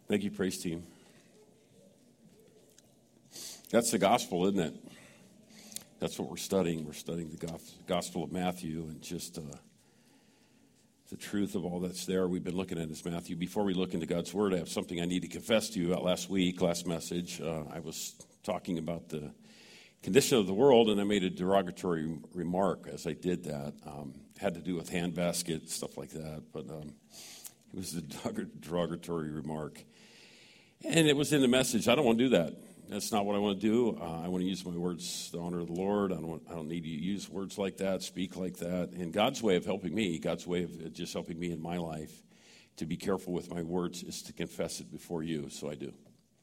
Thank you, praise team. That's the gospel, isn't it? That's what we're studying. We're studying the Gospel of Matthew and just the truth of all that's there. We've been looking at this Matthew. Before we look into God's Word, I have something I need to confess to you about last message. I was talking about the condition of the world, and I made a derogatory remark as I did that. Had to do with handbaskets, stuff like that, but it was a derogatory remark. And it was in the message. I don't want to do that. That's not what I want to do. I want to use my words to honor the Lord. I don't need to use words like that, speak like that. And God's way of helping me, God's way of just helping me in my life to be careful with my words is to confess it before you, so I do.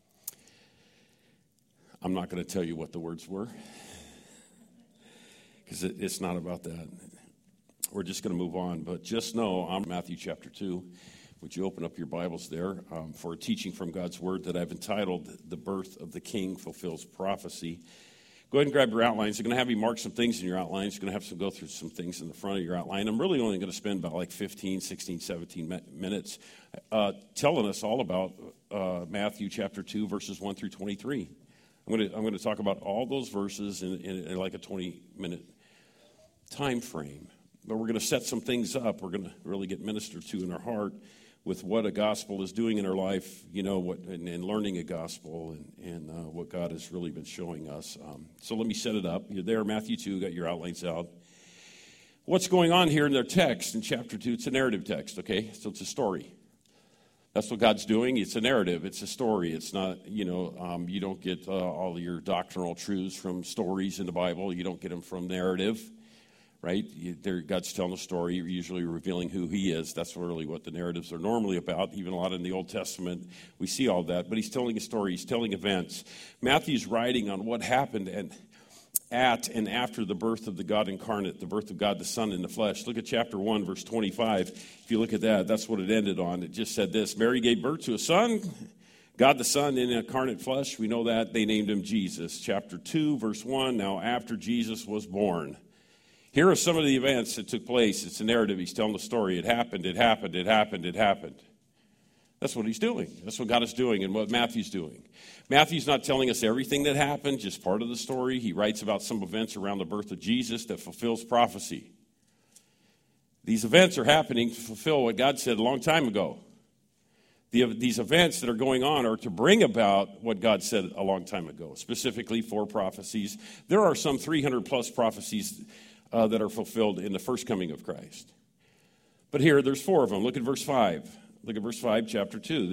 I'm not going to tell you what the words were because it's not about that. We're just going to move on. But just know I'm Matthew chapter 2. Would you open up your Bibles there for a teaching from God's Word that I've entitled, The Birth of the King Fulfills Prophecy. Go ahead and grab your outlines. I'm going to have you mark some things in your outlines. You're going to have to go through some things in the front of your outline. I'm really only going to spend about like 15, 16, 17 minutes telling us all about Matthew chapter 2, verses 1 through 23. I'm going to talk about all those verses in like a 20-minute time frame. But we're going to set some things up. We're going to really get ministered to in our heart with what a gospel is doing in our life, you know, and learning a gospel and what God has really been showing us. So let me set it up. You're there, Matthew 2, got your outlines out. What's going on here in their text in chapter 2? It's a narrative text, okay? So it's a story. That's what God's doing. It's a narrative. It's a story. It's not, you don't get all your doctrinal truths from stories in the Bible. You don't get them from narrative. Right? God's telling a story, usually revealing who he is. That's really what the narratives are normally about. Even a lot in the Old Testament, we see all that. But he's telling a story. He's telling events. Matthew's writing on what happened at and after the birth of the God incarnate, the birth of God the Son in the flesh. Look at chapter 1, verse 25. If you look at that, that's what it ended on. It just said this: Mary gave birth to a son, God the Son in incarnate flesh. We know that. They named him Jesus. Chapter 2, verse 1, now after Jesus was born. Here are some of the events that took place. It's a narrative. He's telling the story. It happened, it happened, it happened, it happened. That's what he's doing. That's what God is doing and what Matthew's doing. Matthew's not telling us everything that happened, just part of the story. He writes about some events around the birth of Jesus that fulfills prophecy. These events are happening to fulfill what God said a long time ago. These events that are going on are to bring about what God said a long time ago, specifically 4 prophecies. There are some 300 plus prophecies that are fulfilled in the first coming of Christ. But here, there's 4 of them. Look at verse 5. Look at verse 5, chapter 2.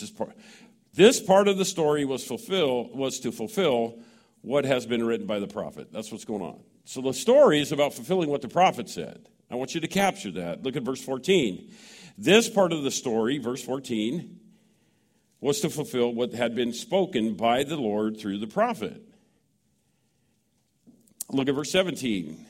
This part of the story was to fulfill what has been written by the prophet. That's what's going on. So the story is about fulfilling what the prophet said. I want you to capture that. Look at verse 14. This part of the story, verse 14, was to fulfill what had been spoken by the Lord through the prophet. Look at verse 17.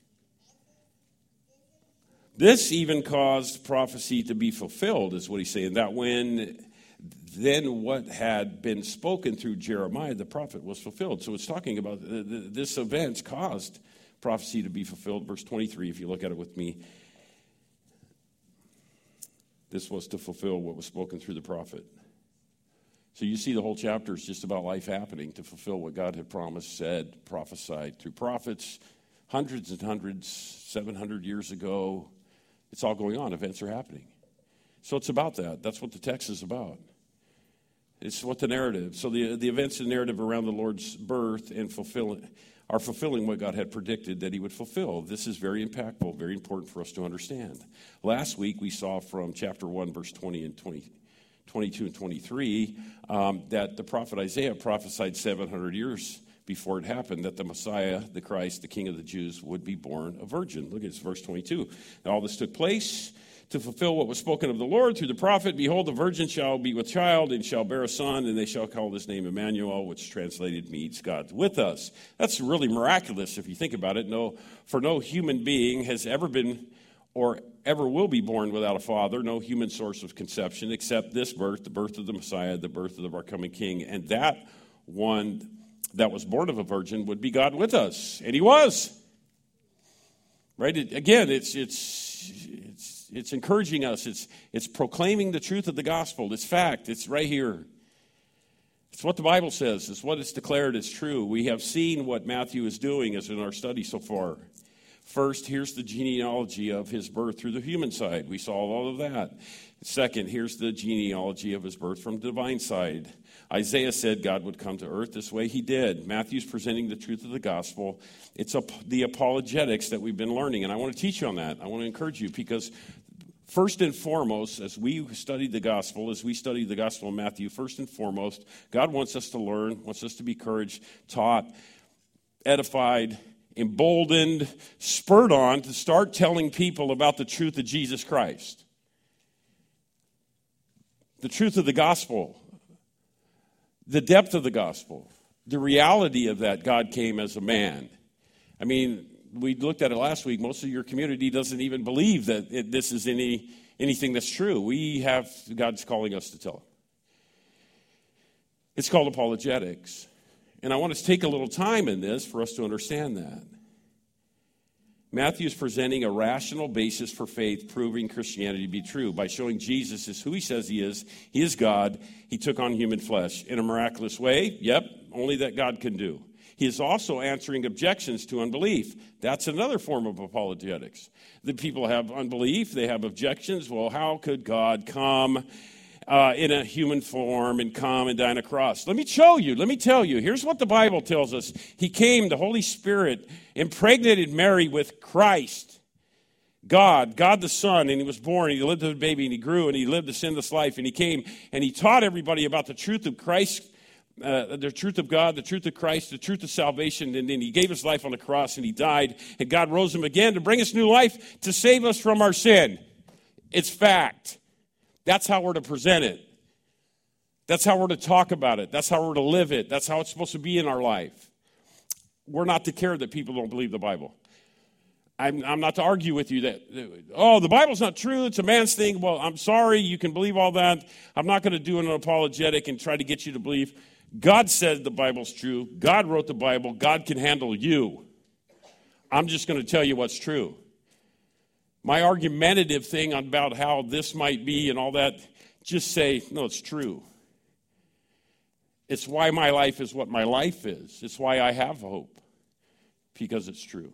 This even caused prophecy to be fulfilled, is what he's saying. That then what had been spoken through Jeremiah, the prophet, was fulfilled. So it's talking about this event caused prophecy to be fulfilled. Verse 23, if you look at it with me. This was to fulfill what was spoken through the prophet. So you see the whole chapter is just about life happening to fulfill what God had promised, said, prophesied through prophets, hundreds and hundreds, 700 years ago. It's all going on. Events are happening. So it's about that. That's what the text is about. It's what the narrative. So the events and narrative around the Lord's birth and are fulfilling what God had predicted that he would fulfill. This is very impactful, very important for us to understand. Last week we saw from chapter 1, verse 20 and 22 and 23, that the prophet Isaiah prophesied 700 years before it happened, that the Messiah, the Christ, the King of the Jews, would be born a virgin. Look at verse 22. Now all this took place to fulfill what was spoken of the Lord through the prophet. Behold, the virgin shall be with child and shall bear a son, and they shall call his name Emmanuel, which translated means God with us. That's really miraculous if you think about it. For no human being has ever been or ever will be born without a father, no human source of conception, except this birth, the birth of the Messiah, the birth of our coming King. And that one that was born of a virgin would be God with us. And he was. Right? It's It's encouraging us. It's proclaiming the truth of the gospel. It's fact. It's right here. It's what the Bible says. It's what it's declared as true. We have seen what Matthew is doing as in our study so far. First, here's the genealogy of his birth through the human side. We saw all of that. Second, here's the genealogy of his birth from the divine side. Isaiah said God would come to earth this way. He did. Matthew's presenting the truth of the gospel. It's the apologetics that we've been learning, and I want to teach you on that. I want to encourage you because first and foremost, as we study the gospel of Matthew, first and foremost, God wants us to learn, wants us to be encouraged, taught, edified, emboldened, spurred on to start telling people about the truth of Jesus Christ. The truth of the gospel, the depth of the gospel, the reality of that God came as a man. I mean, we looked at it last week. Most of your community doesn't even believe that this is anything that's true. God's calling us to tell it. It's called apologetics. And I want us to take a little time in this for us to understand that. Matthew is presenting a rational basis for faith, proving Christianity to be true by showing Jesus is who he says he is. He is God. He took on human flesh in a miraculous way. Yep, only that God can do. He is also answering objections to unbelief. That's another form of apologetics. The people have unbelief. They have objections. Well, how could God come in a human form and come and die on a cross? Let me tell you. Here's what the Bible tells us. He came, the Holy Spirit, impregnated Mary with Christ, God the Son, and he was born, and he lived as a baby, and he grew, and he lived a sinless life, and he came, and he taught everybody about the truth of Christ, the truth of God, the truth of Christ, the truth of salvation, and then he gave his life on the cross, and he died, and God rose him again to bring us new life, to save us from our sin. It's fact. That's how we're to present it. That's how we're to talk about it. That's how we're to live it. That's how it's supposed to be in our life. We're not to care that people don't believe the Bible. I'm not to argue with you that, the Bible's not true, it's a man's thing. Well, I'm sorry, you can believe all that. I'm not going to do an apologetic and try to get you to believe. God said the Bible's true. God wrote the Bible. God can handle you. I'm just going to tell you what's true. My argumentative thing about how this might be and all that, just say, no, it's true. It's why my life is what my life is. It's why I have hope, because it's true.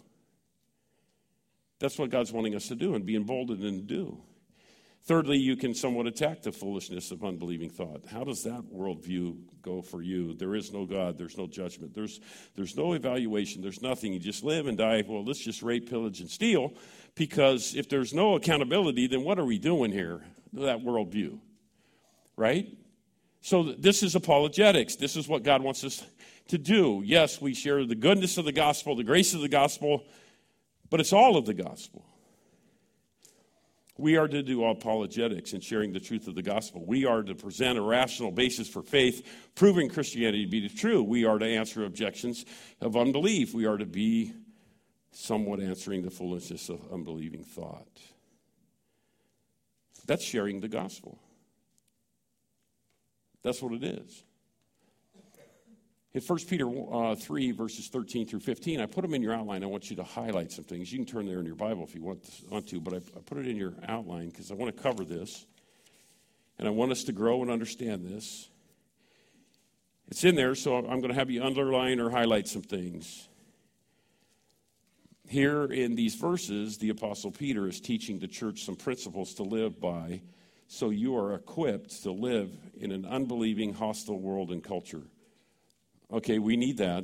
That's what God's wanting us to do and be emboldened and do. Thirdly, you can somewhat attack the foolishness of unbelieving thought. How does that worldview go for you? There is no God. There's no judgment. There's no evaluation. There's nothing. You just live and die. Well, let's just rape, pillage, and steal, because if there's no accountability, then what are we doing here? That worldview, right? So this is apologetics. This is what God wants us to do. Yes, we share the goodness of the gospel, the grace of the gospel, but it's all of the gospel. We are to do apologetics in sharing the truth of the gospel. We are to present a rational basis for faith, proving Christianity to be true. We are to answer objections of unbelief. We are to be somewhat answering the foolishness of unbelieving thought. That's sharing the gospel. That's what it is. In 1 Peter 3, verses 13 through 15, I put them in your outline. I want you to highlight some things. You can turn there in your Bible if you want to, but I put it in your outline because I want to cover this, and I want us to grow and understand this. It's in there, so I'm going to have you underline or highlight some things. Here in these verses, the Apostle Peter is teaching the church some principles to live by, so you are equipped to live in an unbelieving, hostile world and culture. Okay, we need that,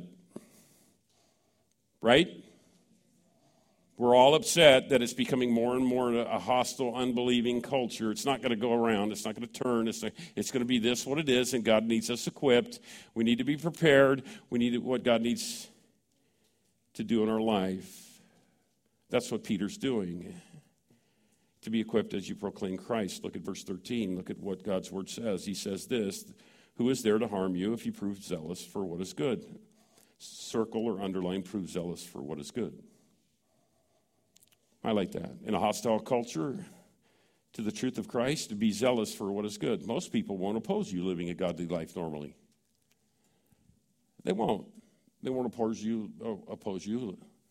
right? We're all upset that it's becoming more and more a hostile, unbelieving culture. It's not going to go around. It's not going to turn. It's going to be this, what it is, and God needs us equipped. We need to be prepared. We need what God needs to do in our life. That's what Peter's doing, to be equipped as you proclaim Christ. Look at verse 13. Look at what God's word says. He says this: who is there to harm you if you prove zealous for what is good? Circle or underline, prove zealous for what is good. I like that. In a hostile culture to the truth of Christ, to be zealous for what is good. Most people won't oppose you living a godly life normally. They won't. They won't oppose you.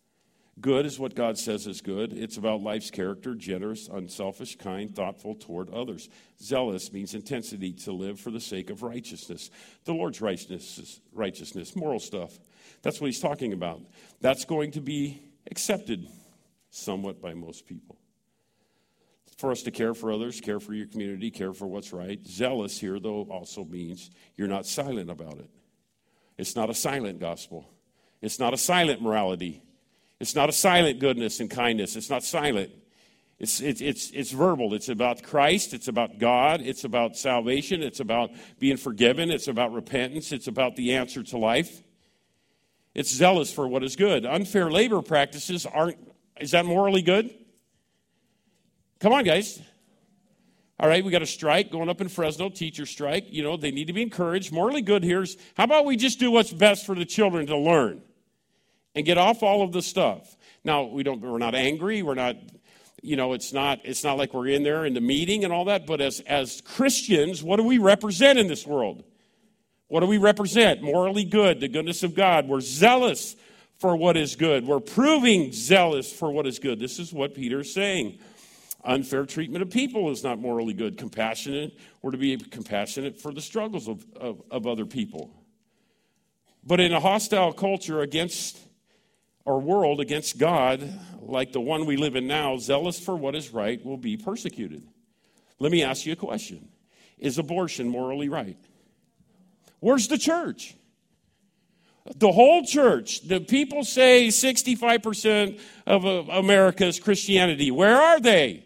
Good is what God says is good. It's about life's character, generous, unselfish, kind, thoughtful toward others. Zealous means intensity, to live for the sake of righteousness. The Lord's righteousness, moral stuff. That's what he's talking about. That's going to be accepted somewhat by most people. For us to care for others, care for your community, care for what's right. Zealous here, though, also means you're not silent about it. It's not a silent gospel. It's not a silent morality. It's not a silent goodness and kindness. It's not silent. It's verbal. It's about Christ. It's about God. It's about salvation. It's about being forgiven. It's about repentance. It's about the answer to life. It's zealous for what is good. Unfair labor practices is that morally good? Come on, guys. All right, we got a strike going up in Fresno, teacher strike. You know, they need to be encouraged. Morally good here is, how about we just do what's best for the children to learn and get off all of the stuff? Now, we're not angry. We're not, it's not like we're in there in the meeting and all that. But as Christians, what do we represent in this world? What do we represent? Morally good, the goodness of God. We're zealous for what is good. We're proving zealous for what is good. This is what Peter is saying. Unfair treatment of people is not morally good. Compassionate, we're to be compassionate for the struggles of other people. But in a hostile culture against our world, against God, like the one we live in now, zealous for what is right will be persecuted. Let me ask you a question. Is abortion morally right? Where's the church? The whole church. The people say 65% of America is Christianity. Where are they?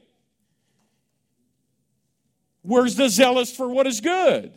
Where's the zealous for what is good?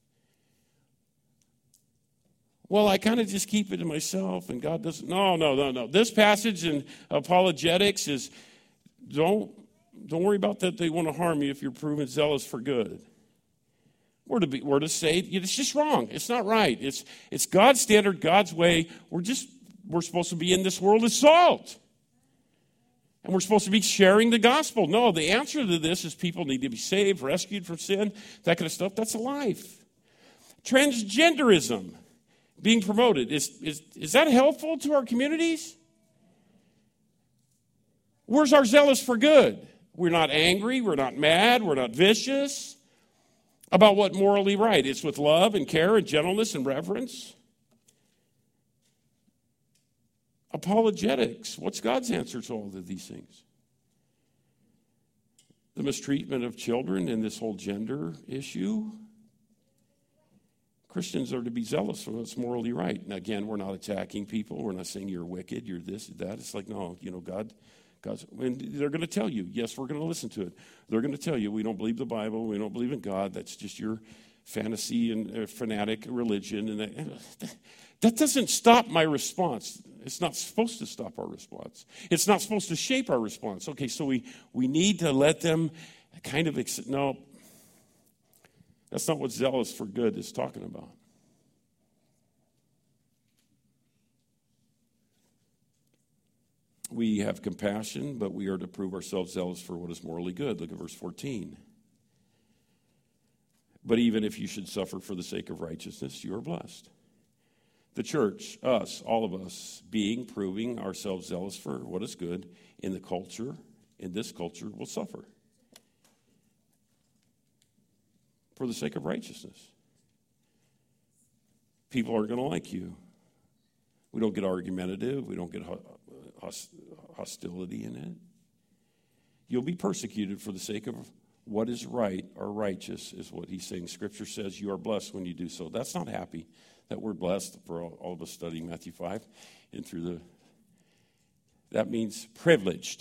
Well, I kind of just keep it to myself, and God doesn't. No. This passage in apologetics is, don't worry about that they want to harm you if you're proven zealous for good. We're to say it's just wrong. It's not right. It's God's standard, God's way. We're supposed to be in this world as salt. And we're supposed to be sharing the gospel. No, the answer to this is people need to be saved, rescued from sin, that kind of stuff. That's life. Transgenderism being promoted. Is that helpful to our communities? Where's our zealous for good? We're not angry. We're not mad. We're not vicious about what morally right. It's with love and care and gentleness and reverence. Apologetics. What's God's answer to all of these things? The mistreatment of children and this whole gender issue. Christians are to be zealous for what's morally right. Now, again, we're not attacking people. We're not saying you're wicked, you're this, that. It's like, no, God's, and they're going to tell you, yes, we're going to listen to it. They're going to tell you, we don't believe the Bible, we don't believe in God. That's just your fantasy and fanatic religion. And that doesn't stop my response. It's not supposed to stop our response. It's not supposed to shape our response. Okay, so we need to let them kind of accept. No, that's not what zealous for good is talking about. We have compassion, but we are to prove ourselves zealous for what is morally good. Look at verse 14. But even if you should suffer for the sake of righteousness, you are blessed. The church, us, all of us, proving ourselves zealous for what is good in the culture, in this culture, will suffer for the sake of righteousness. People aren't going to like you. We don't get argumentative. We don't get hostility in it. You'll be persecuted for the sake of what is right or righteous, is what he's saying. Scripture says you are blessed when you do so. That's not happy. That word blessed, for all of us studying Matthew 5 and through that means privileged.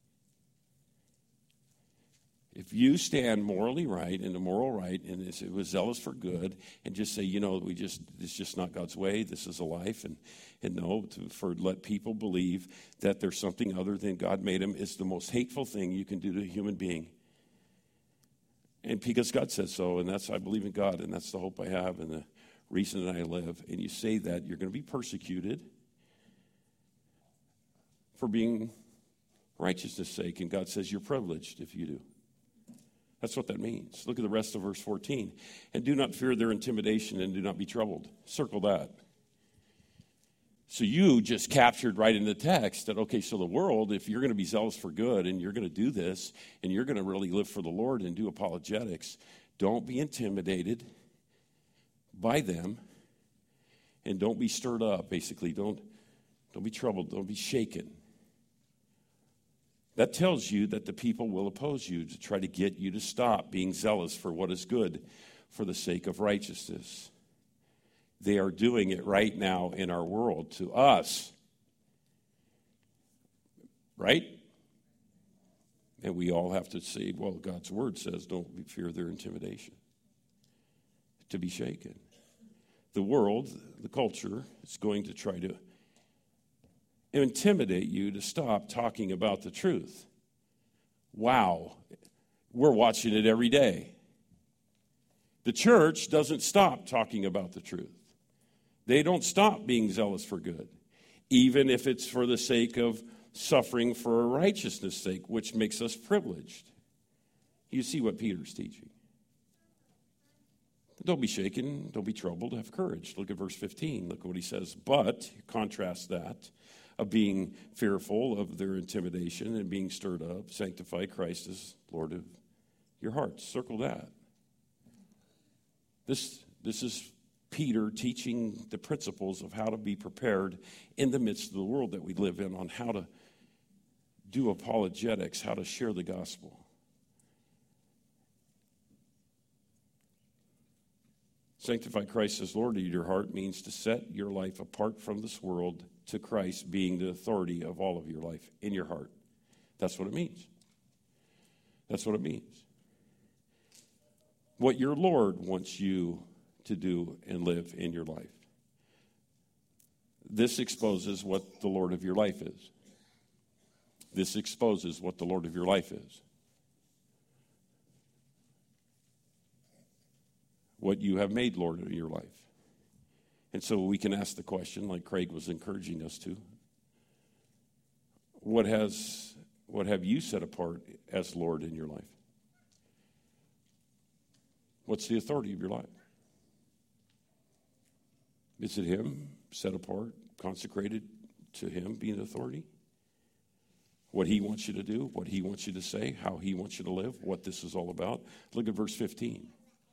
If you stand morally right in the moral right and it was zealous for good and just say, it's just not God's way, this is a life, and let people believe that there's something other than God made him is the most hateful thing you can do to a human being. And because God says so, and I believe in God, and that's the hope I have and the reason that I live, and you say that, you're going to be persecuted for being righteousness' sake, and God says you're privileged if you do. That's what that means. Look at the rest of verse 14. And do not fear their intimidation and do not be troubled. Circle that. So you just captured right in the text that, okay, so the world, if you're going to be zealous for good and you're going to do this and you're going to really live for the Lord and do apologetics, don't be intimidated by them and don't be stirred up, basically. Don't be troubled. Don't be shaken. That tells you that the people will oppose you to try to get you to stop being zealous for what is good for the sake of righteousness. They are doing it right now in our world to us. Right? And we all have to say, well, God's word says don't fear their intimidation. To be shaken. The world, the culture, is going to try to intimidate you to stop talking about the truth. Wow. We're watching it every day. The church doesn't stop talking about the truth. They don't stop being zealous for good, even if it's for the sake of suffering for righteousness' sake, which makes us privileged. You see what Peter's teaching. Don't be shaken, don't be troubled, have courage. Look at verse 15. Look what he says. But, contrast that, of being fearful of their intimidation and being stirred up, sanctify Christ as Lord of your hearts. Circle that. This is Peter teaching the principles of how to be prepared in the midst of the world that we live in, on how to do apologetics, how to share the gospel. Sanctify Christ as Lord of your heart means to set your life apart from this world to Christ being the authority of all of your life in your heart. That's what it means. That's what it means. What your Lord wants you to do and live in your life. This exposes what the Lord of your life is. This exposes what the Lord of your life is. What you have made Lord of your life. And so we can ask the question, like Craig was encouraging us to, what have you set apart as Lord in your life? What's the authority of your life? Is it Him, set apart, consecrated to Him being the authority? What He wants you to do, what He wants you to say, how He wants you to live, what this is all about. Look at verse 15.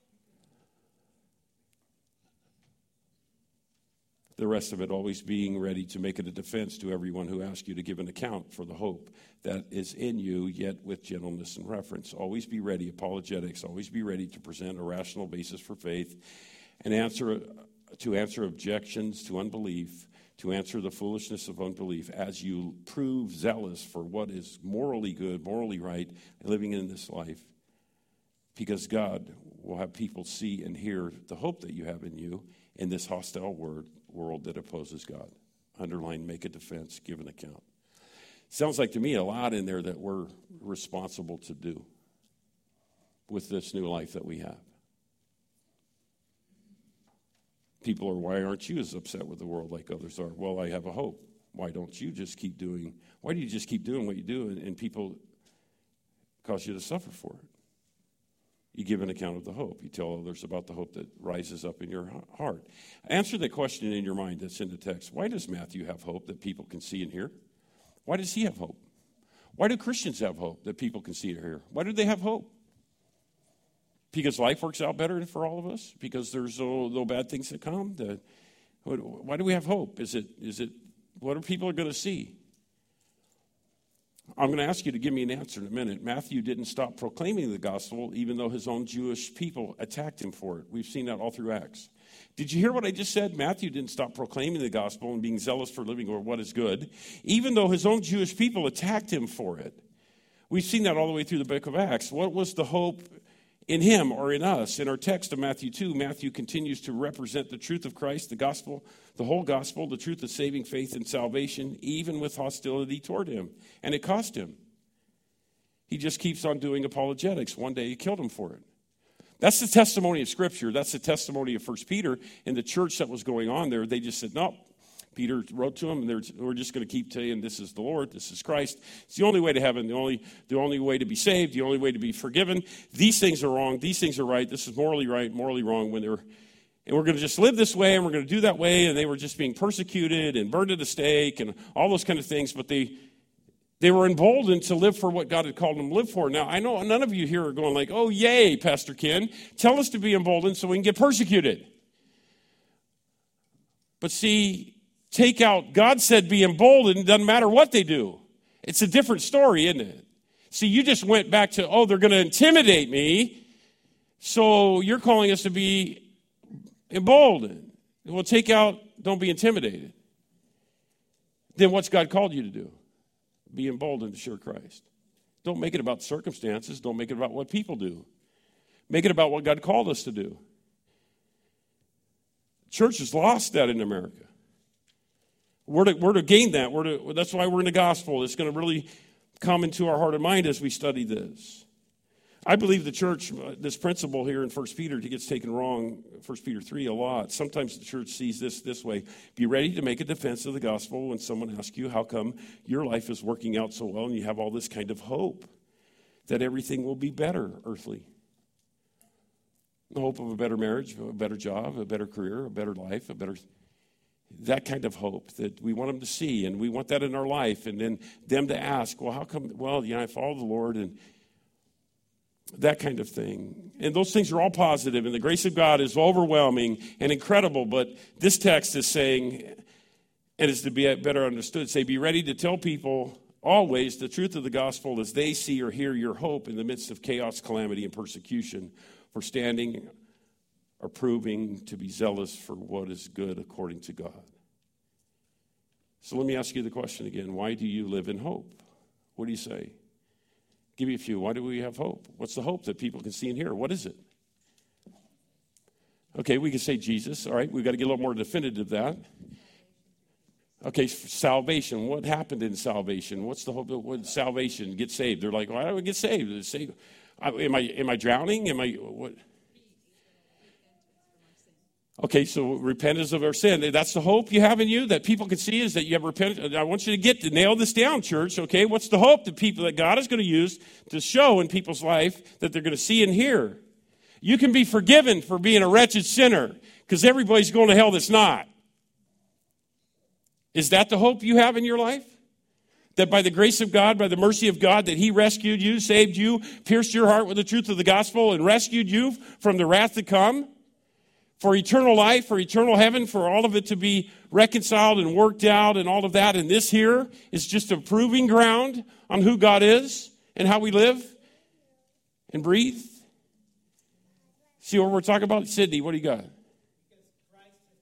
The rest of it, always being ready to make it a defense to everyone who asks you to give an account for the hope that is in you, yet with gentleness and reverence. Always be ready, apologetics. Always be ready to present a rational basis for faith and to answer objections to unbelief, to answer the foolishness of unbelief as you prove zealous for what is morally good, morally right, living in this life. Because God will have people see and hear the hope that you have in you in this hostile world that opposes God. Underline, make a defense, give an account. Sounds like to me a lot in there that we're responsible to do with this new life that we have. People are, why aren't you as upset with the world like others are? Well, I have a hope. Why do you just keep doing what you do and people cause you to suffer for it? You give an account of the hope. You tell others about the hope that rises up in your heart. Answer the question in your mind that's in the text. Why does Matthew have hope that people can see and hear? Why does he have hope? Why do Christians have hope that people can see and hear? Why do they have hope? Because life works out better for all of us? Because there's no bad things that come? Why do we have hope? Is it what are people going to see? I'm going to ask you to give me an answer in a minute. Matthew didn't stop proclaiming the gospel even though his own Jewish people attacked him for it. We've seen that all through Acts. Did you hear what I just said? Matthew didn't stop proclaiming the gospel and being zealous for living or what is good, even though his own Jewish people attacked him for it. We've seen that all the way through the book of Acts. What was the hope in him or in us? In our text of Matthew 2, Matthew continues to represent the truth of Christ, the gospel, the whole gospel, the truth of saving faith and salvation, even with hostility toward him. And it cost him. He just keeps on doing apologetics. One day he killed him for it. That's the testimony of Scripture. That's the testimony of 1 Peter. In the church that was going on there, they just said, no. Peter wrote to them, and we're just going to keep telling this is the Lord, this is Christ. It's the only way to heaven, the only way to be saved, the only way to be forgiven. These things are wrong, these things are right, this is morally right, morally wrong. When they're And we're going to just live this way, and we're going to do that way. And they were just being persecuted and burned at the stake and all those kind of things. But they were emboldened to live for what God had called them to live for. Now, I know none of you here are going like, oh, yay, Pastor Ken. Tell us to be emboldened so we can get persecuted. But see, take out, God said be emboldened, doesn't matter what they do. It's a different story, isn't it? See, you just went back to, oh, they're going to intimidate me. So you're calling us to be emboldened. Well, take out, don't be intimidated. Then what's God called you to do? Be emboldened to share Christ. Don't make it about circumstances. Don't make it about what people do. Make it about what God called us to do. Church has lost that in America. We're to gain that. That's why we're in the gospel. It's going to really come into our heart and mind as we study this. I believe the church, this principle here in 1 Peter, it gets taken wrong, 1 Peter 3, a lot. Sometimes the church sees this way. Be ready to make a defense of the gospel when someone asks you how come your life is working out so well and you have all this kind of hope that everything will be better earthly. The hope of a better marriage, a better job, a better career, a better life, that kind of hope that we want them to see, and we want that in our life, and then them to ask, well, how come, well, I follow the Lord, and that kind of thing. And those things are all positive, and the grace of God is overwhelming and incredible, but this text is saying, and is to be better understood, say, be ready to tell people always the truth of the gospel as they see or hear your hope in the midst of chaos, calamity, and persecution, for standing or proving to be zealous for what is good according to God. So let me ask you the question again. Why do you live in hope? What do you say? Give me a few. Why do we have hope? What's the hope that people can see and hear? What is it? Okay, we can say Jesus. All right, we've got to get a little more definitive that. Okay, salvation. What happened in salvation? What's the hope of salvation? Get saved. They're like, why do we get saved? Am I drowning? Am I what? Okay, so repentance of our sin. That's the hope you have in you that people can see is that you have repentance. I want you to nail this down, church. Okay, what's the hope that God is going to use to show in people's life that they're going to see and hear? You can be forgiven for being a wretched sinner because everybody's going to hell that's not. Is that the hope you have in your life? That by the grace of God, by the mercy of God, that He rescued you, saved you, pierced your heart with the truth of the gospel, and rescued you from the wrath to come? For eternal life, for eternal heaven, for all of it to be reconciled and worked out and all of that. And this here is just a proving ground on who God is and how we live and breathe. See what we're talking about? Sydney, what do you got? Because Christ has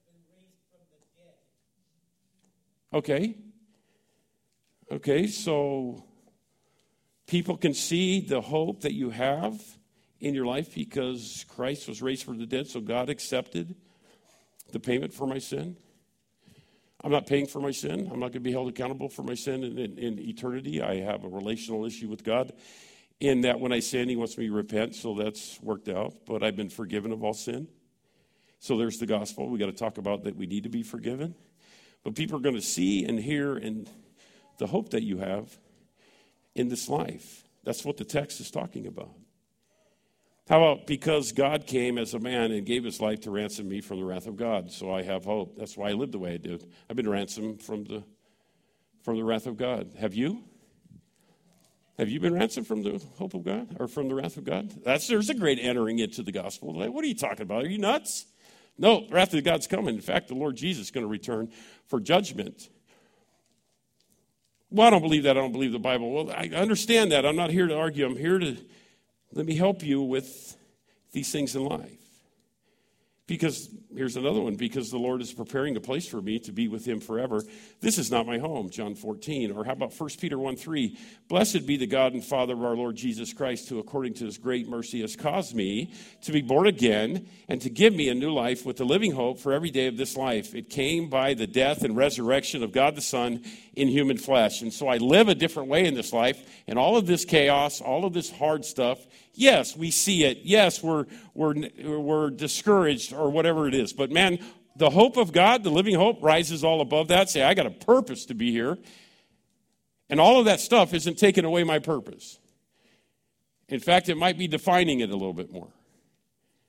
been raised from the dead. Okay, so people can see the hope that you have in your life because Christ was raised from the dead, so God accepted the payment for my sin. I'm not paying for my sin. I'm not going to be held accountable for my sin in eternity. I have a relational issue with God in that when I sin, He wants me to repent, so that's worked out. But I've been forgiven of all sin. So there's the gospel. We got to talk about that we need to be forgiven. But people are going to see and hear and the hope that you have in this life. That's what the text is talking about. How about because God came as a man and gave His life to ransom me from the wrath of God, so I have hope. That's why I live the way I do. I've been ransomed from the wrath of God. Have you? Have you been ransomed from the hope of God or from the wrath of God? There's a great entering into the gospel. Like, what are you talking about? Are you nuts? No, the wrath of God's coming. In fact, the Lord Jesus is going to return for judgment. Well, I don't believe that. I don't believe the Bible. Well, I understand that. I'm not here to argue. I'm here to let me help you with these things in life. Because, here's another one, because the Lord is preparing a place for me to be with Him forever. This is not my home, John 14. Or how about 1 Peter 1:3? Blessed be the God and Father of our Lord Jesus Christ, who according to His great mercy has caused me to be born again and to give me a new life with the living hope for every day of this life. It came by the death and resurrection of God the Son in human flesh. And so I live a different way in this life. And all of this chaos, all of this hard stuff, yes, we see it. Yes, we're discouraged or whatever it is. But man, the hope of God, the living hope, rises all above that. Say, I got a purpose to be here. And all of that stuff isn't taking away my purpose. In fact, it might be defining it a little bit more.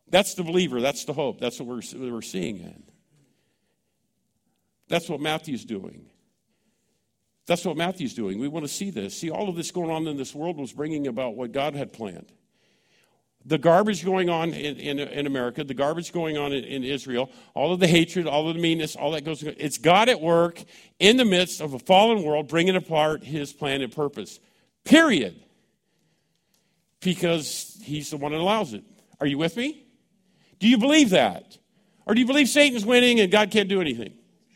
That's the believer. That's the hope. That's what we're seeing in. That's what Matthew's doing. That's what Matthew's doing. We want to see this. See, all of this going on in this world was bringing about what God had planned. The garbage going on in America, the garbage going on in Israel, all of the hatred, all of the meanness, all that goes on. It's God at work in the midst of a fallen world, bringing apart his plan and purpose. Period. Because he's the one that allows it. Are you with me? Do you believe that? Or do you believe Satan's winning and God can't do anything?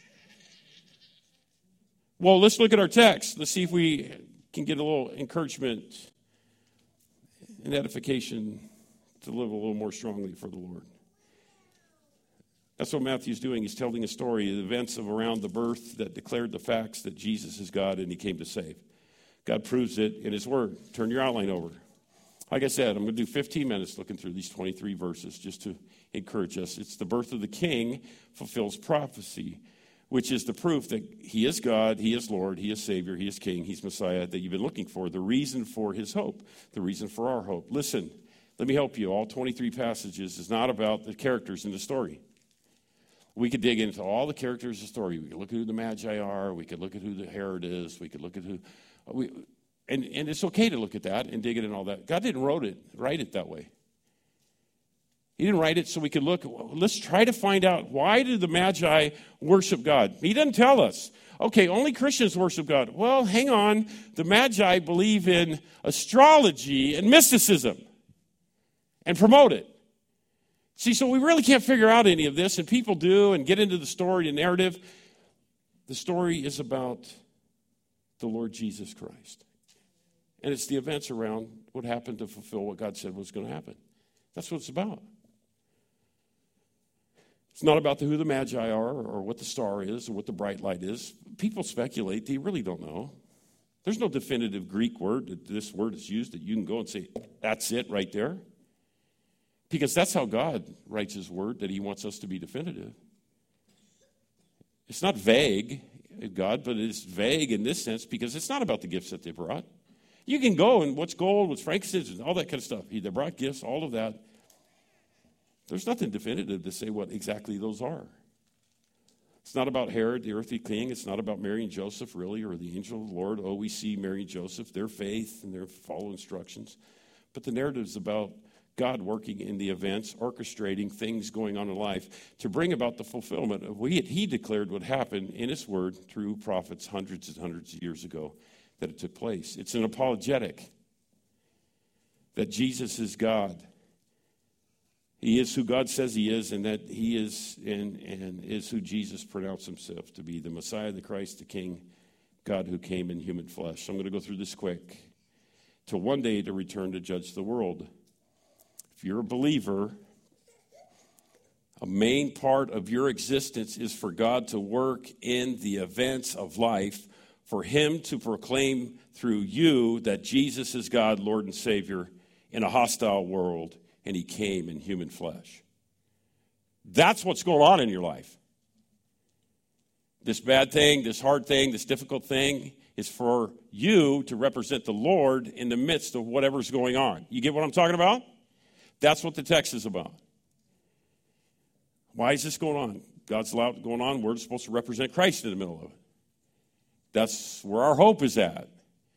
Well, let's look at our text. Let's see if we can get a little encouragement and edification to live a little more strongly for the Lord. That's what Matthew's doing. He's telling a story of the events of around the birth that declared the facts that Jesus is God and he came to save. God proves it in his word. Turn your outline over. Like I said, I'm going to do 15 minutes looking through these 23 verses just to encourage us. It's the birth of the King fulfills prophecy, which is the proof that he is God, he is Lord, he is Savior, he is King, he's Messiah that you've been looking for, the reason for his hope, the reason for our hope. Listen, let me help you. All 23 passages is not about the characters in the story. We could dig into all the characters of the story. We could look at who the Magi are. We could look at who the Herod is. We could look at who... And it's okay to look at that and dig it and all that. God didn't write it that way. He didn't write it so we could look. Let's try to find out, why did the Magi worship God? He doesn't tell us. Okay, only Christians worship God. Well, hang on. The Magi believe in astrology and mysticism and promote it. See, so we really can't figure out any of this, and people do and get into the story and narrative. The story is about the Lord Jesus Christ. And it's the events around what happened to fulfill what God said was going to happen. That's what it's about. It's not about who the Magi are or what the star is or what the bright light is. People speculate. They really don't know. There's no definitive Greek word that this word is used that you can go and say, that's it right there. Because that's how God writes his word, that he wants us to be definitive. It's not vague, God, but it's vague in this sense because it's not about the gifts that they brought. You can go and what's gold, what's frankincense, and all that kind of stuff. They brought gifts, all of that. There's nothing definitive to say what exactly those are. It's not about Herod, the earthly king. It's not about Mary and Joseph, really, or the angel of the Lord. Oh, we see Mary and Joseph, their faith and their follow instructions. But the narrative is about God working in the events, orchestrating things going on in life to bring about the fulfillment of what he declared would happen in his word through prophets hundreds and hundreds of years ago that it took place. It's an apologetic that Jesus is God. He is who God says he is, and that he is and is who Jesus pronounced himself to be, the Messiah, the Christ, the King, God who came in human flesh. So I'm going to go through this quick. Till one day to return to judge the world. If you're a believer, a main part of your existence is for God to work in the events of life, for him to proclaim through you that Jesus is God, Lord and Savior in a hostile world, and he came in human flesh. That's what's going on in your life. This bad thing, this hard thing, this difficult thing is for you to represent the Lord in the midst of whatever's going on. You get what I'm talking about? That's what the text is about. Why is this going on? God's allowed it going on. We're supposed to represent Christ in the middle of it. That's where our hope is at.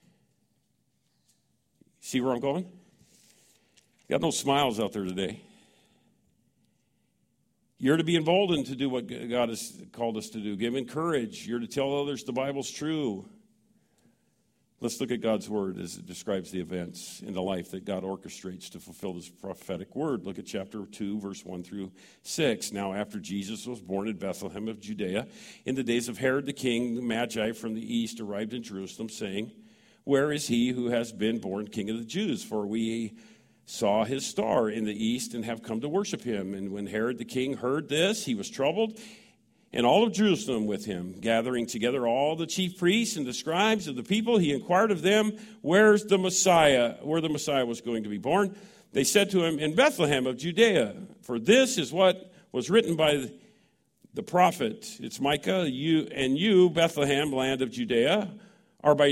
See where I'm going? Got no smiles out there today. You're to be emboldened to do what God has called us to do. Give courage. You're to tell others the Bible's true. Let's look at God's word as it describes the events in the life that God orchestrates to fulfill this prophetic word. Look at chapter 2, verse 1 through 6. Now, after Jesus was born in Bethlehem of Judea, in the days of Herod the king, the Magi from the east arrived in Jerusalem, saying, "Where is he who has been born King of the Jews? For we saw his star in the east and have come to worship him." And when Herod the king heard this, he was troubled, and all of Jerusalem with him. Gathering together all the chief priests and the scribes of the people, he inquired of them where the Messiah was going to be born. They said to him, "In Bethlehem of Judea, for this is what was written by the prophet. It's Micah, you, Bethlehem, land of Judea, are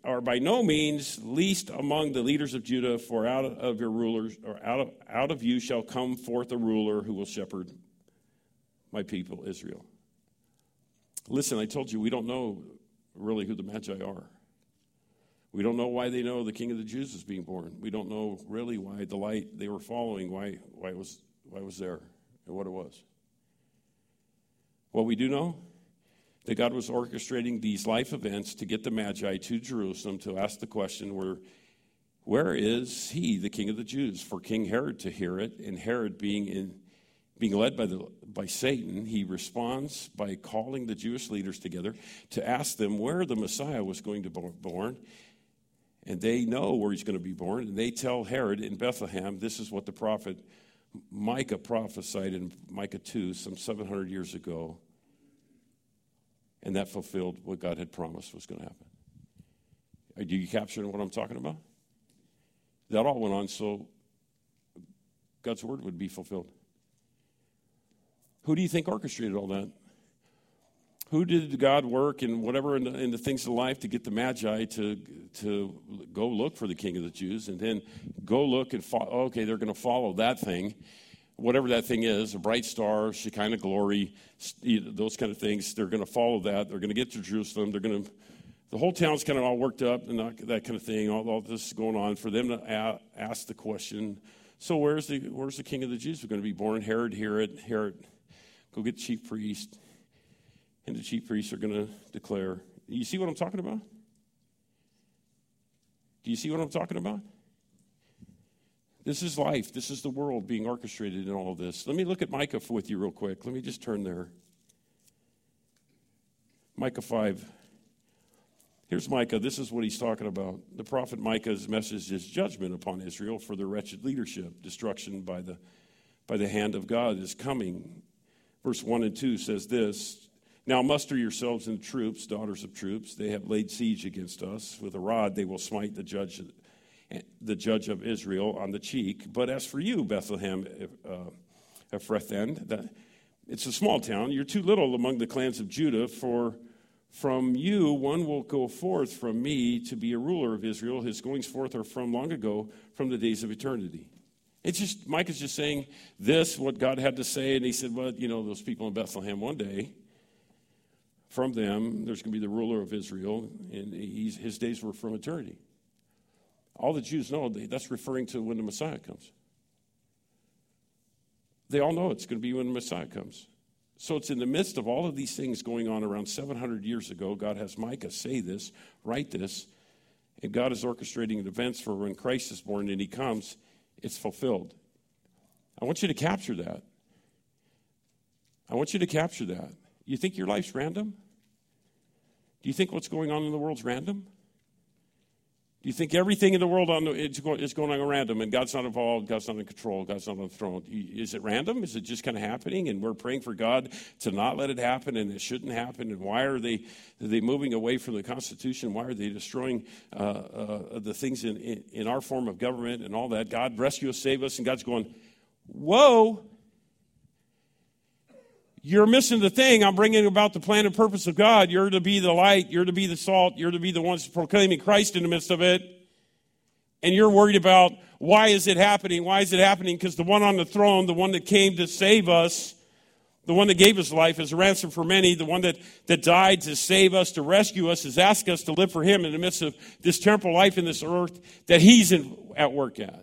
are by no means least among the leaders of Judah, for out of your rulers, or out of you shall come forth a ruler who will shepherd my people Israel. Listen, I told you we don't know really who the Magi are. We don't know why they know the King of the Jews is being born. We don't know really why the light they were following, why it was there and what it was. What we do know, that God was orchestrating these life events to get the Magi to Jerusalem to ask the question, where is he, the King of the Jews? For King Herod to hear it, and Herod being led by Satan, he responds by calling the Jewish leaders together to ask them where the Messiah was going to be born. And they know where he's going to be born, and they tell Herod in Bethlehem. This is what the prophet Micah prophesied in Micah 2 some 700 years ago. And that fulfilled what God had promised was going to happen. Do you capture what I'm talking about? That all went on so God's word would be fulfilled. Who do you think orchestrated all that? Who did God work in whatever in the things of life to get the Magi to go look for the King of the Jews and then go look and okay, they're going to follow that thing. Whatever that thing is, a bright star, Shekinah glory, those kind of things, they're going to follow that. They're going to get to Jerusalem. The whole town's kind of all worked up and that kind of thing. All this is going on for them to ask the question. So where's the King of the Jews going to be born? Herod, hear it. Herod, go get the chief priest, and the chief priests are going to declare. You see what I'm talking about? Do you see what I'm talking about? This is life. This is the world being orchestrated in all of this. Let me look at Micah with you real quick. Let me just turn there. Micah 5. Here's Micah. This is what he's talking about. The prophet Micah's message is judgment upon Israel for their wretched leadership. Destruction by the hand of God is coming. Verse 1 and 2 says this. Now muster yourselves in troops, daughters of troops. They have laid siege against us. With a rod they will smite the judge of Israel on the cheek. But as for you, Bethlehem Ephrathah, it's a small town. You're too little among the clans of Judah, for from you one will go forth from me to be a ruler of Israel. His goings forth are from long ago, from the days of eternity. It's just, Micah's just saying this, what God had to say, and he said, well, those people in Bethlehem one day, from them, there's going to be the ruler of Israel, and his days were from eternity. All the Jews know that's referring to when the Messiah comes. They all know it's going to be when the Messiah comes. So it's in the midst of all of these things going on around 700 years ago. God has Micah say this, write this, and God is orchestrating events for when Christ is born and he comes, it's fulfilled. I want you to capture that. I want you to capture that. You think your life's random? Do you think what's going on in the world's random? Do you think everything in the world is going on random and God's not involved, God's not in control, God's not on the throne? Is it random? Is it just kind of happening and we're praying for God to not let it happen and it shouldn't happen? And why are they moving away from the Constitution? Why are they destroying the things in our form of government and all that? God rescue us, save us, and God's going, whoa, you're missing the thing. I'm bringing about the plan and purpose of God. You're to be the light. You're to be the salt. You're to be the ones proclaiming Christ in the midst of it. And you're worried about why is it happening? Why is it happening? Because the one on the throne, the one that came to save us, the one that gave his life as a ransom for many, the one that died to save us, to rescue us, has asked us to live for him in the midst of this temporal life in this earth that he's at work at.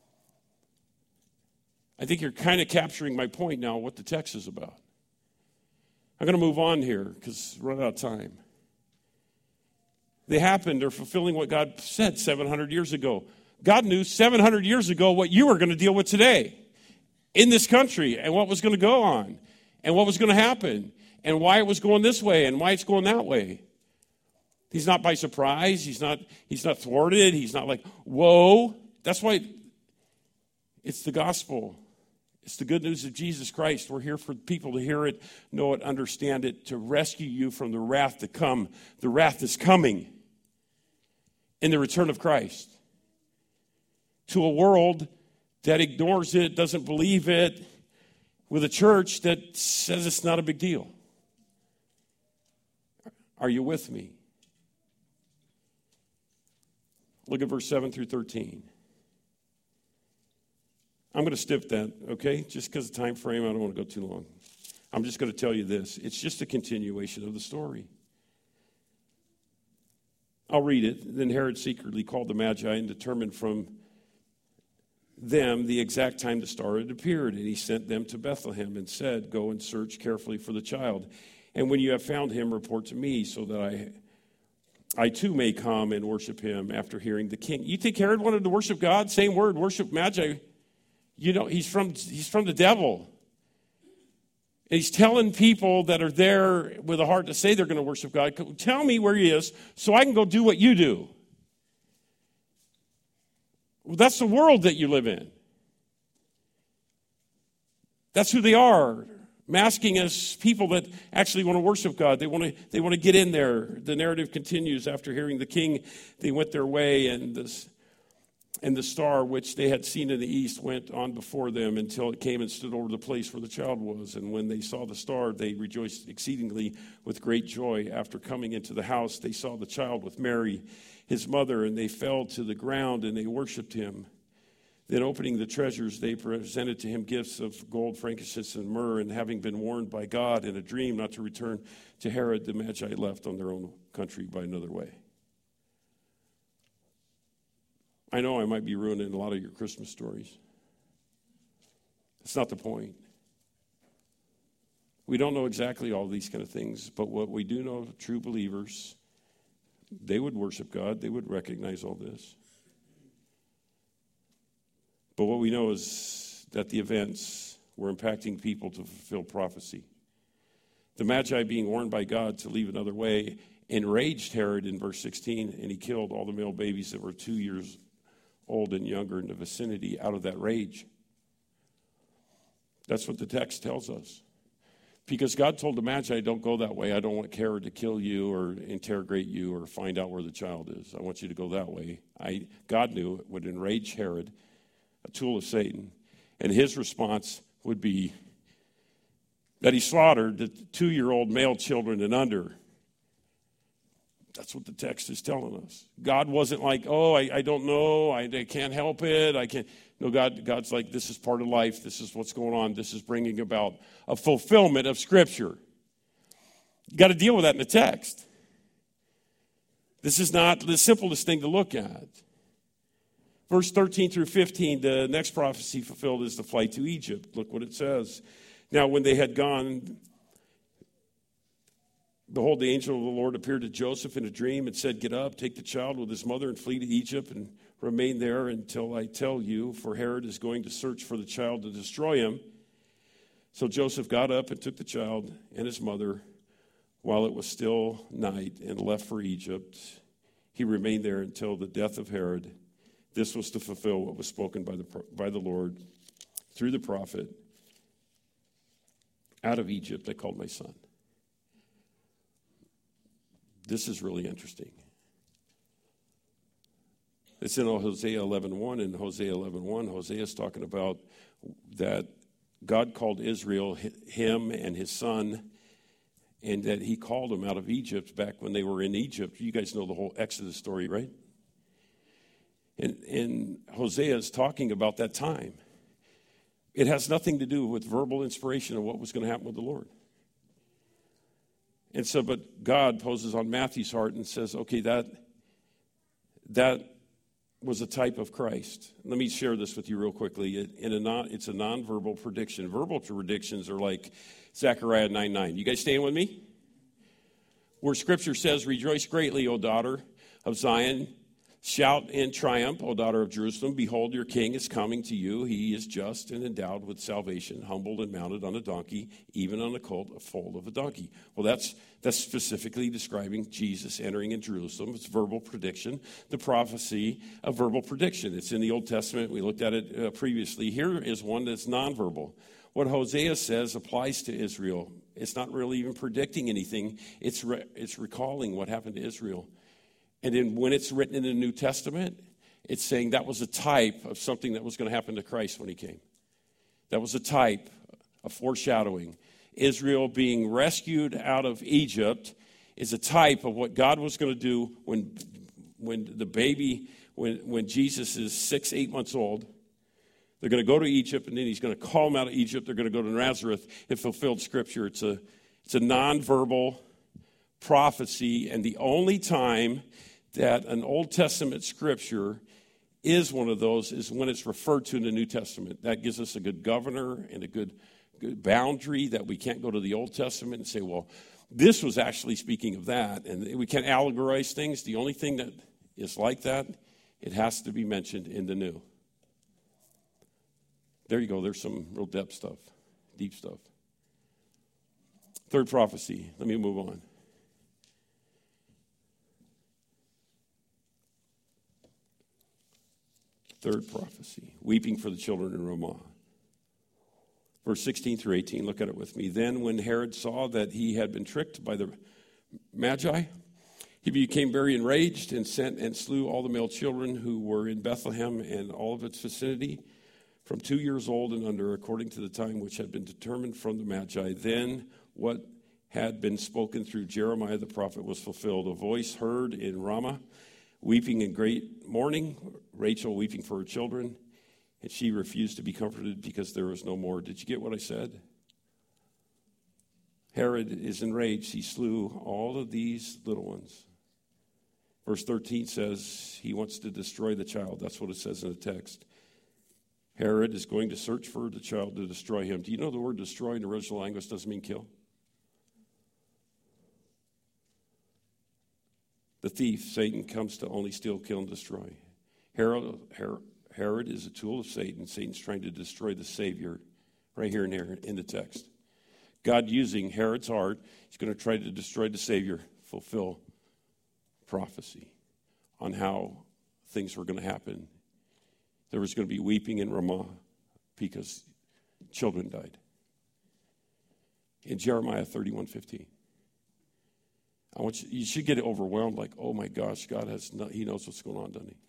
I think you're kind of capturing my point now, what the text is about. I'm going to move on here because we're running out of time. They happened. They're fulfilling what God said 700 years ago. God knew 700 years ago what you were going to deal with today in this country and what was going to go on and what was going to happen and why it was going this way and why it's going that way. He's not by surprise. He's not thwarted. He's not like, whoa. That's why it's the gospel. It's the good news of Jesus Christ. We're here for people to hear it, know it, understand it, to rescue you from the wrath to come. The wrath is coming in the return of Christ. To a world that ignores it, doesn't believe it, with a church that says it's not a big deal. Are you with me? Look at verse 7 through 13. I'm going to skip that, okay? Just because of time frame, I don't want to go too long. I'm just going to tell you this. It's just a continuation of the story. I'll read it. Then Herod secretly called the Magi and determined from them the exact time the star had appeared. And he sent them to Bethlehem and said, "Go and search carefully for the child. And when you have found him, report to me so that I too may come and worship him after hearing the king." You think Herod wanted to worship God? Same word, worship Magi. You know, he's from the devil. And he's telling people that are there with a heart to say they're going to worship God, tell me where he is so I can go do what you do. Well, that's the world that you live in. That's who they are, masking as people that actually want to worship God. They want to get in there. The narrative continues. After hearing the king, they went their way, and the star which they had seen in the east went on before them until it came and stood over the place where the child was. And when they saw the star, they rejoiced exceedingly with great joy. After coming into the house, they saw the child with Mary, his mother, and they fell to the ground and they worshipped him. Then opening the treasures, they presented to him gifts of gold, frankincense, and myrrh. And having been warned by God in a dream not to return to Herod, the Magi left on their own country by another way. I know I might be ruining a lot of your Christmas stories. That's not the point. We don't know exactly all these kind of things, but what we do know, true believers, they would worship God. They would recognize all this. But what we know is that the events were impacting people to fulfill prophecy. The Magi, being warned by God to leave another way, enraged Herod in verse 16, and he killed all the male babies that were 2 years old and younger in the vicinity out of that rage. That's what the text tells us. Because God told the Magi, don't go that way. I don't want Herod to kill you or interrogate you or find out where the child is. I want you to go that way. God knew it would enrage Herod, a tool of Satan. And his response would be that he slaughtered the 2-year-old male children and under. That's what the text is telling us. God wasn't like, I don't know, I can't help it, I can't. No, God's like, this is part of life, this is what's going on, this is bringing about a fulfillment of Scripture. You got to deal with that in the text. This is not the simplest thing to look at. Verse 13 through 15, the next prophecy fulfilled is the flight to Egypt. Look what it says. Now, when they had gone, behold, the angel of the Lord appeared to Joseph in a dream and said, "Get up, take the child with his mother and flee to Egypt and remain there until I tell you, for Herod is going to search for the child to destroy him." So Joseph got up and took the child and his mother while it was still night and left for Egypt. He remained there until the death of Herod. This was to fulfill what was spoken by the Lord through the prophet. "Out of Egypt I called my son." This is really interesting. It's in Hosea 11:1. In Hosea 11:1, Hosea is talking about that God called Israel, him and his son, and that he called them out of Egypt back when they were in Egypt. You guys know the whole Exodus story, right? And Hosea is talking about that time. It has nothing to do with verbal inspiration of what was going to happen with the Lord. And so, but God poses on Matthew's heart and says, okay, that was a type of Christ. Let me share this with you real quickly. It's a nonverbal prediction. Verbal predictions are like Zechariah 9:9. You guys staying with me? Where Scripture says, "Rejoice greatly, O daughter of Zion. Shout in triumph, O daughter of Jerusalem. Behold, your king is coming to you. He is just and endowed with salvation, humbled and mounted on a donkey, even on a colt, a foal of a donkey." Well, that's specifically describing Jesus entering in Jerusalem. It's verbal prediction, the prophecy of verbal prediction. It's in the Old Testament. We looked at it previously. Here is one that's nonverbal. What Hosea says applies to Israel. It's not really even predicting anything. It's recalling what happened to Israel. And then when it's written in the New Testament, it's saying that was a type of something that was going to happen to Christ when he came. That was a type, a foreshadowing. Israel being rescued out of Egypt is a type of what God was going to do when the baby when Jesus is 6, 8 months old. They're going to go to Egypt, and then he's going to call them out of Egypt. They're going to go to Nazareth. It fulfilled Scripture. It's a nonverbal prophecy, and the only time that an Old Testament Scripture is one of those is when it's referred to in the New Testament. That gives us a good governor and a good boundary that we can't go to the Old Testament and say, well, this was actually speaking of that. And we can't allegorize things. The only thing that is like that, it has to be mentioned in the New. There you go. There's some real deep stuff. Third prophecy. Let me move on. Third prophecy. Weeping for the children in Ramah. Verse 16 through 18. Look at it with me. Then when Herod saw that he had been tricked by the Magi, he became very enraged and sent and slew all the male children who were in Bethlehem and all of its vicinity, from 2 years old and under, according to the time which had been determined from the Magi. Then what had been spoken through Jeremiah the prophet was fulfilled. A voice heard in Ramah, weeping in great mourning, Rachel weeping for her children, and she refused to be comforted because there was no more. Did you get what I said? Herod is enraged. He slew all of these little ones. Verse 13 says he wants to destroy the child. That's what it says in the text. Herod is going to search for the child to destroy him. Do you know the word destroy in the original language doesn't mean kill? The thief, Satan, comes to only steal, kill, and destroy. Herod is a tool of Satan. Satan's trying to destroy the Savior right here and there in the text. God using Herod's heart, he's going to try to destroy the Savior, fulfill prophecy on how things were going to happen. There was going to be weeping in Ramah because children died. In Jeremiah 31:15. You should get overwhelmed like, oh my gosh, he knows what's going on, doesn't he?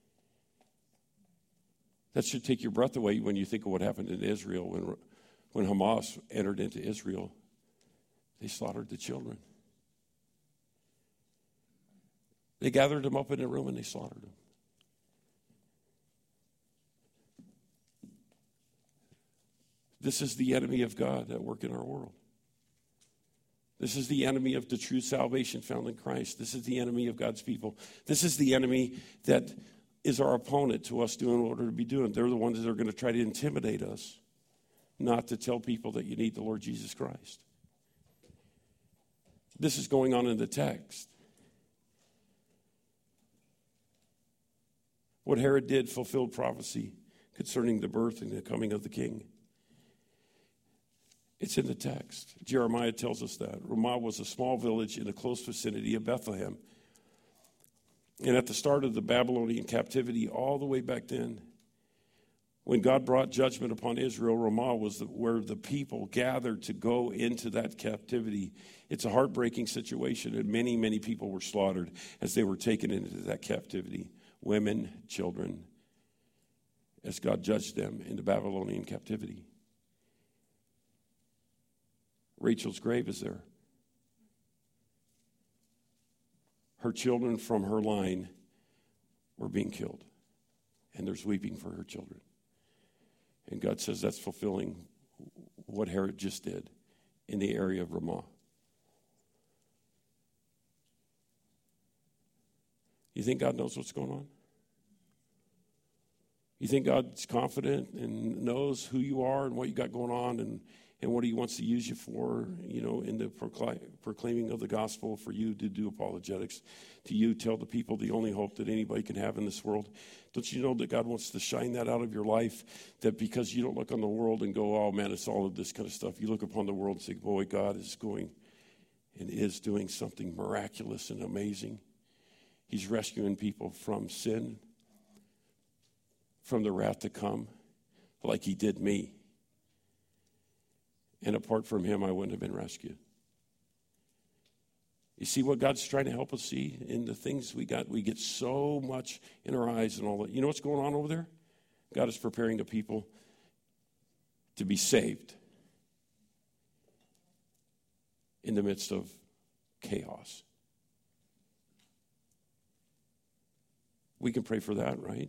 That should take your breath away when you think of what happened in Israel. When Hamas entered into Israel, they slaughtered the children. They gathered them up in a room and they slaughtered them. This is the enemy of God at work in our world. This is the enemy of the true salvation found in Christ. This is the enemy of God's people. This is the enemy that is our opponent to us doing what we're to be doing. They're the ones that are going to try to intimidate us, not to tell people that you need the Lord Jesus Christ. This is going on in the text. What Herod did fulfilled prophecy concerning the birth and the coming of the king. It's in the text. Jeremiah tells us that. Ramah was a small village in the close vicinity of Bethlehem. And at the start of the Babylonian captivity, all the way back then, when God brought judgment upon Israel, Ramah was where the people gathered to go into that captivity. It's a heartbreaking situation, and many, many people were slaughtered as they were taken into that captivity. Women, children, as God judged them in the Babylonian captivity. Rachel's grave is there. Her children from her line were being killed. And there's weeping for her children. And God says that's fulfilling what Herod just did in the area of Ramah. You think God knows what's going on? You think God's confident and knows who you are and what you got going on and what he wants to use you for, in the proclaiming of the gospel, for you to do apologetics, to you tell the people the only hope that anybody can have in this world. Don't you know that God wants to shine that out of your life, that because you don't look on the world and go, oh man, it's all of this kind of stuff. You look upon the world and say, boy, God is going and is doing something miraculous and amazing. He's rescuing people from sin, from the wrath to come, like he did me. And apart from him, I wouldn't have been rescued. You see what God's trying to help us see in the things we got? We get so much in our eyes and all that. You know what's going on over there? God is preparing the people to be saved in the midst of chaos. We can pray for that, right?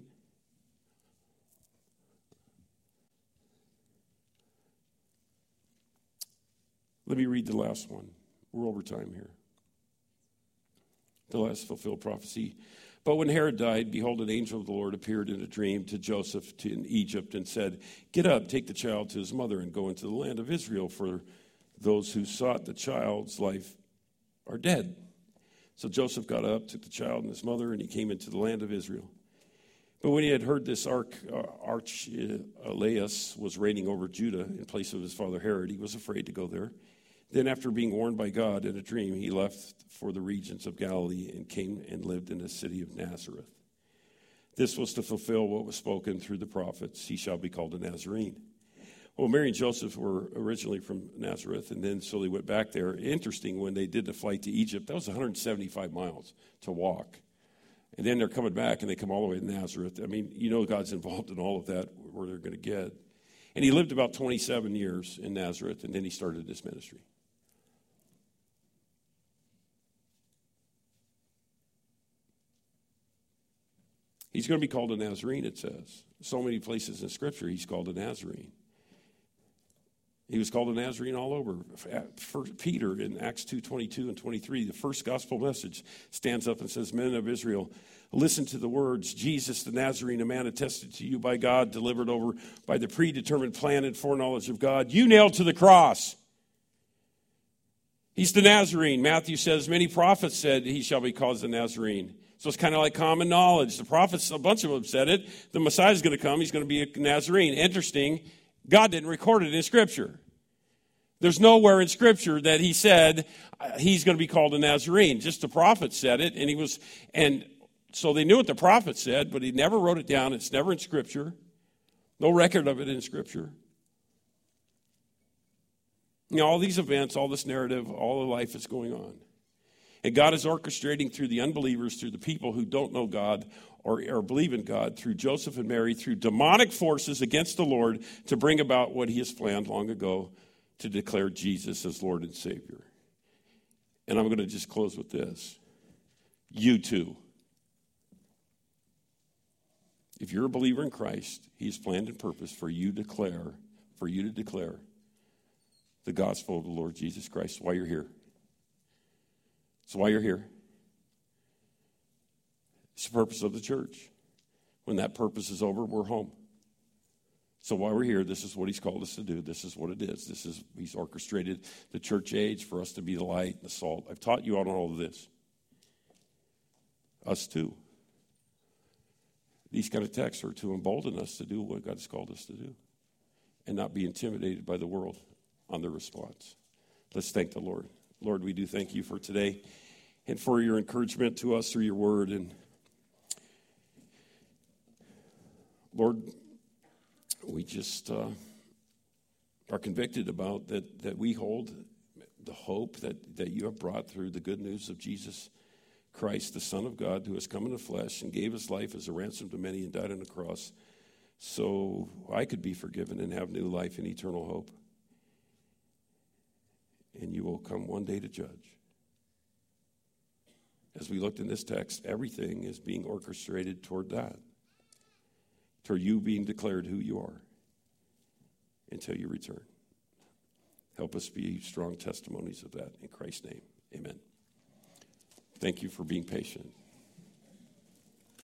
Let me read the last one. We're over time here. The last fulfilled prophecy. But when Herod died, behold, an angel of the Lord appeared in a dream to Joseph in Egypt and said, "Get up, take the child to his mother, and go into the land of Israel, for those who sought the child's life are dead." So Joseph got up, took the child and his mother, and he came into the land of Israel. But when he had heard this, Archelaus was reigning over Judah in place of his father Herod, he was afraid to go there. Then after being warned by God in a dream, he left for the regions of Galilee and came and lived in the city of Nazareth. This was to fulfill what was spoken through the prophets: he shall be called a Nazarene. Well, Mary and Joseph were originally from Nazareth, and then so they went back there. Interesting, when they did the flight to Egypt, that was 175 miles to walk. And then they're coming back, and they come all the way to Nazareth. I mean, you know God's involved in all of that, where they're going to get. And he lived about 27 years in Nazareth, and then he started his ministry. He's going to be called a Nazarene, it says. So many places in Scripture, he's called a Nazarene. He was called a Nazarene all over. Peter in Acts 2:22 and 23, the first gospel message, stands up and says, "Men of Israel, listen to the words. Jesus the Nazarene, a man attested to you by God, delivered over by the predetermined plan and foreknowledge of God, you nailed to the cross." He's the Nazarene. Matthew says, many prophets said he shall be called a Nazarene. So it's kind of like common knowledge. The prophets, a bunch of them said it. The Messiah's going to come. He's going to be a Nazarene. Interesting. God didn't record it in Scripture. There's nowhere in Scripture that he said he's going to be called a Nazarene. Just the prophet said it, and so they knew what the prophet said, but he never wrote it down. It's never in Scripture. No record of it in Scripture. You know, all these events, all this narrative, all the life is going on. And God is orchestrating through the unbelievers, through the people who don't know God or believe in God, through Joseph and Mary, through demonic forces against the Lord, to bring about what he has planned long ago, to declare Jesus as Lord and Savior. And I'm going to just close with this. You too. If you're a believer in Christ, he's planned and purposed for you to declare the gospel of the Lord Jesus Christ. Why you're here. That's why you're here. It's the purpose of the church. When that purpose is over, we're home. So while we're here, this is what he's called us to do. This is what it is. He's orchestrated the church age for us to be the light and the salt. I've taught you on all of this. Us too. These kind of texts are to embolden us to do what God has called us to do and not be intimidated by the world on their response. Let's thank the Lord. Lord, we do thank you for today and for your encouragement to us through your word. And Lord, we just are convicted about that we hold the hope that you have brought through the good news of Jesus Christ, the Son of God, who has come in the flesh and gave his life as a ransom to many and died on the cross so I could be forgiven and have new life and eternal hope. And you will come one day to judge. As we looked in this text, everything is being orchestrated toward that, toward you being declared who you are until you return. Help us be strong testimonies of that. In Christ's name, amen. Thank you for being patient.